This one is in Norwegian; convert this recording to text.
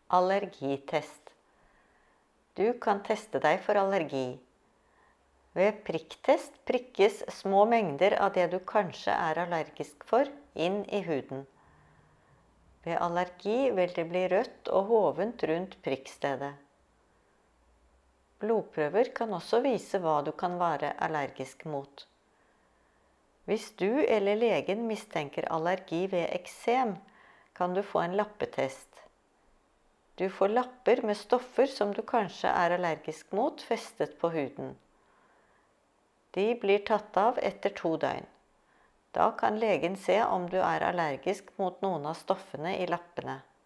Allergitest. Du kan teste deg for allergi. Ved prikktest prikkes små mengder av det du kanskje er allergisk for, inn i huden. Ved allergi vil det bli rødt og hovent rundt prikkstedet. Blodprøver kan også vise hva du kan være allergisk mot. Hvis du eller legen mistenker allergi ved eksem, kan du få en lappetest. Du får lapper med stoffer som du kanskje er allergisk mot, festet på huden. De blir tatt av etter 2 døgn. Da kan legen se om du er allergisk mot noen av stoffene i lappene.